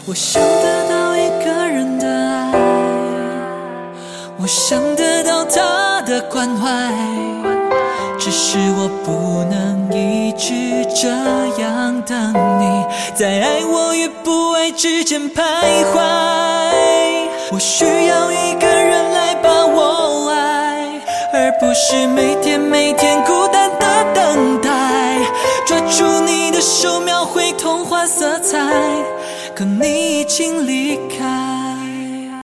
我想得到一个人的爱，我想得到他的关怀，只是我不能一直这样等你，在爱我与不爱之间徘徊。我需要一个人来把我爱，而不是每天每天孤单的等待。抓住你的手，描绘童话色彩，可你已经离开。